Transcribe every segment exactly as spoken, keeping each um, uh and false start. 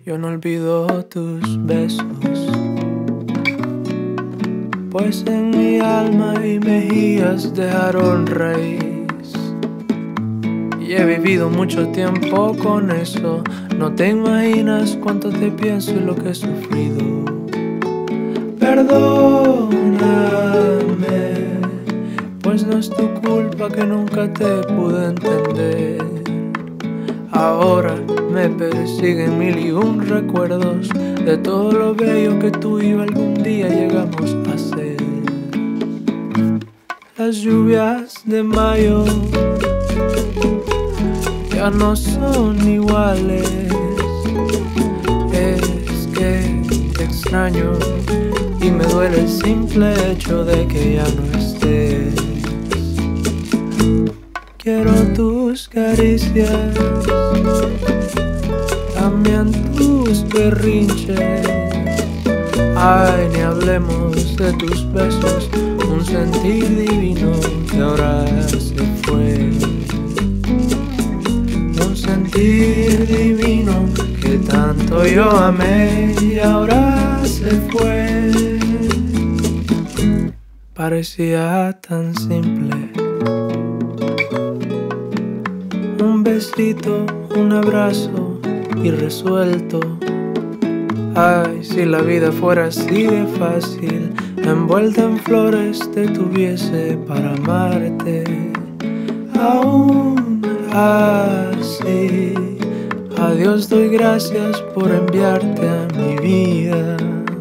Yo no olvido tus besos, pues en mi alma y mejillas dejaron raíz. Y he vivido mucho tiempo con eso. No te imaginas cuánto te pienso y lo que he sufrido. Perdóname, pues no es tu culpa que nunca te pude entender. Ahora me persiguen mil y un recuerdos de todo lo bello que tú y yo algún día llegamos a ser. Las lluvias de mayo ya no son iguales. Es que te extraño y me duele el simple hecho de que ya no estés. Quiero tus caricias, también tus berrinches. Ay, ni hablemos de tus besos, un sentir divino que ahora se fue. Un sentir divino que tanto yo amé y ahora se fue. Parecía tan simple. Un besito, un abrazo y resuelto. Ay, si la vida fuera así de fácil, envuelta en flores te tuviese para amarte. Aún así, a Dios doy gracias por enviarte a mi vida.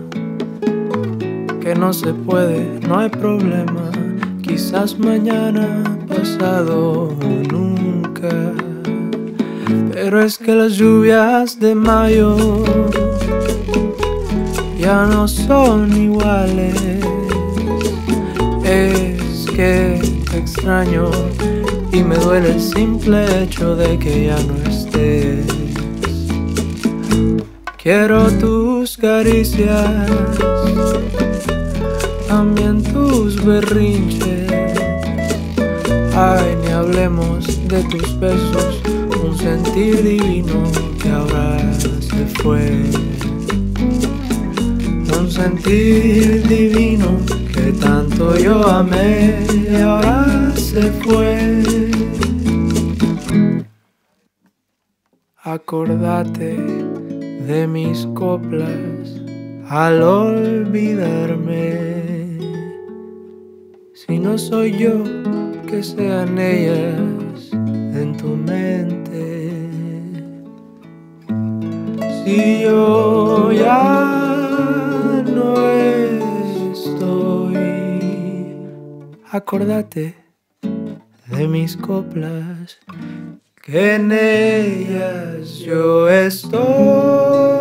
Que no se puede, no hay problema, quizás mañana, pasado o nunca. Pero es que las lluvias de mayo ya no son iguales. Es que te extraño y me duele el simple hecho de que ya no estés. Quiero tus caricias, también tus berrinches. Ay, ni hablemos de tus besos, un sentir divino que ahora se fue. Un sentir divino que tanto yo amé y ahora se fue. Acordate de mis coplas al olvidarme. Si no soy yo, que sean ellas en tu mente. Si yo ya no estoy, acordate de mis coplas, que en ellas yo estoy.